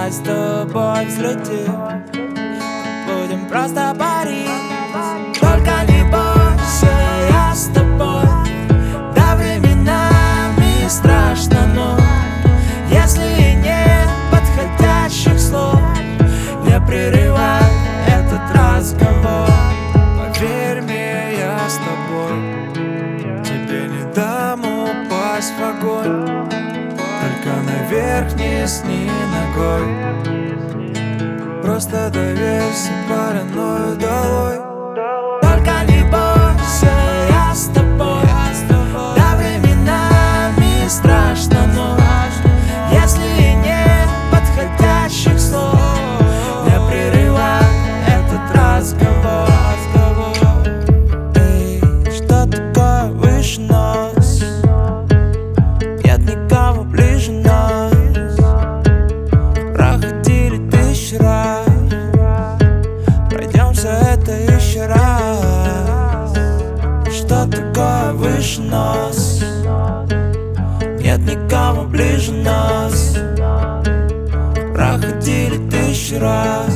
давай с тобой взлетим, будем просто парить. Только не бойся, я с тобой. Да, временами страшно, но если нет подходящих слов, не прерывай этот разговор. Поверь мне, я с тобой, тебе не дам упасть в огонь, только наверх не сни ногой. Просто доверься, паранойю долой. Только не бойся, я с тобой. Да, временами страшно, но если нет подходящих слов, не прерывай этот разговор. Эй, что такое выше нас? Нет никого ближе нас. Проходили 1000 раз, пройдемся это еще раз. Что такое выше нас? Нет никого ближе нас. Проходили 1000 раз,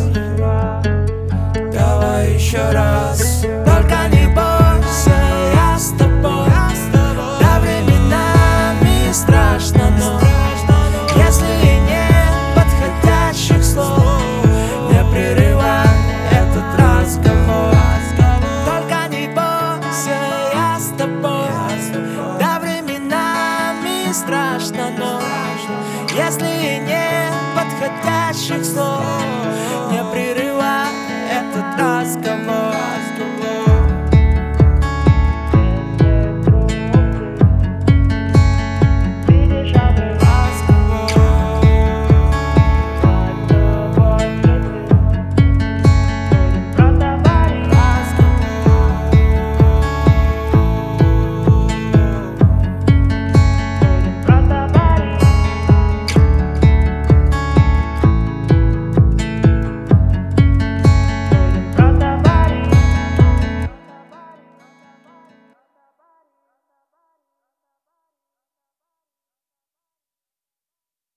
давай еще раз. Только не бойся, я с тобой. Да, временами страшно, но если нет подходящих слов, не прерывай этот разговор. Только не бойся, я с тобой. Да, временами страшно, но если нет подходящих слов, не прерывай этот разговор.